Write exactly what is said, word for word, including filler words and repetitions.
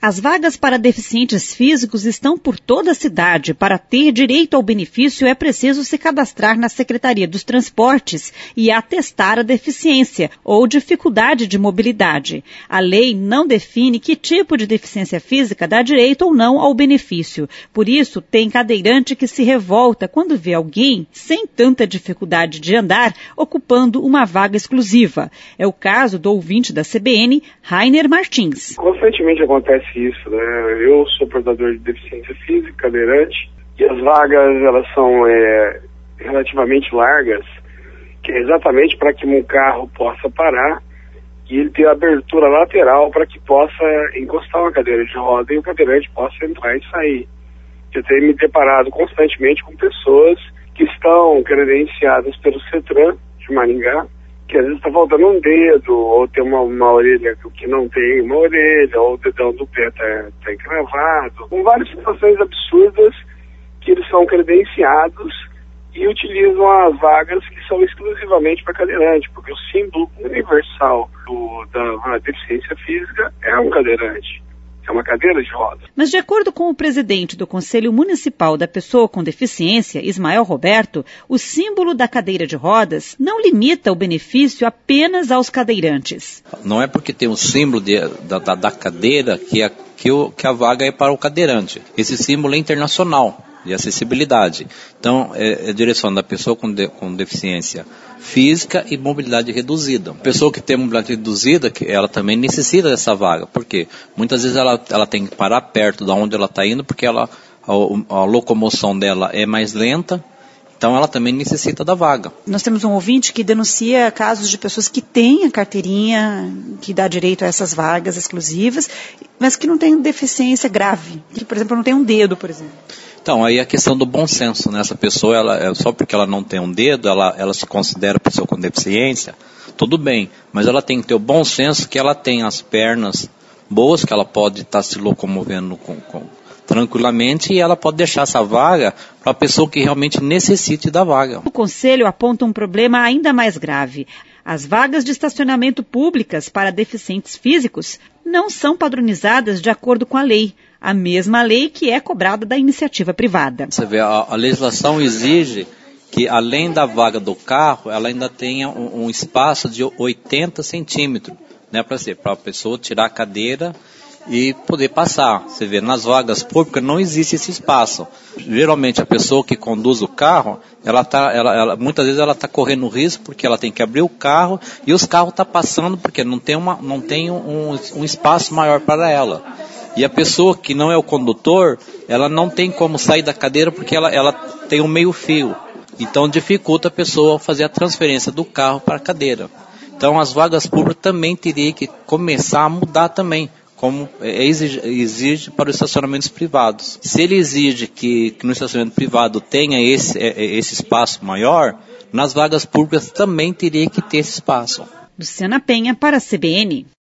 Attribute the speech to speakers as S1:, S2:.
S1: As vagas para deficientes físicos estão por toda a cidade. Para ter direito ao benefício, é preciso se cadastrar na Secretaria dos Transportes e atestar a deficiência ou dificuldade de mobilidade. A lei não define que tipo de deficiência física dá direito ou não ao benefício. Por isso, tem cadeirante que se revolta quando vê alguém sem tanta dificuldade de andar ocupando uma vaga exclusiva. É o caso do ouvinte da C B N, Rainer Martins.
S2: Constantemente acontece isso, né? Eu sou portador de deficiência física, cadeirante, e as vagas, elas são é, relativamente largas, que é exatamente para que um carro possa parar e ele ter abertura lateral para que possa encostar uma cadeira de roda e o cadeirante possa entrar e sair. Eu tenho me deparado constantemente com pessoas que estão credenciadas pelo CETRAN de Maringá, que às vezes está faltando um dedo, ou tem uma, uma orelha que não tem uma orelha, ou o dedão do pé está tá encravado, com várias situações absurdas que eles são credenciados e utilizam as vagas que são exclusivamente para cadeirante, porque o símbolo universal do, da deficiência física é um cadeirante. É uma cadeira de rodas.
S1: Mas de acordo com o presidente do Conselho Municipal da Pessoa com Deficiência, Ismael Roberto, o símbolo da cadeira de rodas não limita o benefício apenas aos cadeirantes.
S3: Não é porque tem o símbolo de, da, da, da cadeira que a, que, o, que a vaga é para o cadeirante. Esse símbolo é internacional de acessibilidade. Então, é, é direção da pessoa com, de, com deficiência física e mobilidade reduzida. A pessoa que tem mobilidade reduzida, que ela também necessita dessa vaga. Por quê? Muitas vezes ela, ela tem que parar perto de onde ela está indo, porque ela, a, a locomoção dela é mais lenta, então ela também necessita da vaga.
S1: Nós temos um ouvinte que denuncia casos de pessoas que têm a carteirinha que dá direito a essas vagas exclusivas, mas que não têm deficiência grave, que, por exemplo, não tem um dedo, por exemplo.
S3: Então, aí a questão do bom senso, né? Essa pessoa, ela, só porque ela não tem um dedo, ela, ela se considera pessoa com deficiência, tudo bem, mas ela tem que ter o bom senso que ela tem as pernas boas, que ela pode estar tá se locomovendo com, com, tranquilamente, e ela pode deixar essa vaga para a pessoa que realmente necessite da vaga.
S1: O Conselho aponta um problema ainda mais grave. As vagas de estacionamento públicas para deficientes físicos não são padronizadas de acordo com a lei. A mesma lei que é cobrada da iniciativa privada.
S3: Você vê, a, a legislação exige que, além da vaga do carro, ela ainda tenha um, um espaço de oitenta centímetros, né, para a pessoa tirar a cadeira e poder passar. Você vê, nas vagas públicas não existe esse espaço. Geralmente a pessoa que conduz o carro, ela tá, ela, ela, muitas vezes ela está correndo risco porque ela tem que abrir o carro e os carros estão tá passando porque não tem, uma, não tem um, um espaço maior para ela. E a pessoa que não é o condutor, ela não tem como sair da cadeira porque ela, ela tem um meio fio. Então dificulta a pessoa fazer a transferência do carro para a cadeira. Então as vagas públicas também teriam que começar a mudar também, como exige, exige para os estacionamentos privados. Se ele exige que, que no estacionamento privado tenha esse, esse espaço maior, nas vagas públicas também teria que ter esse espaço.
S1: Luciana Penha para a C B N.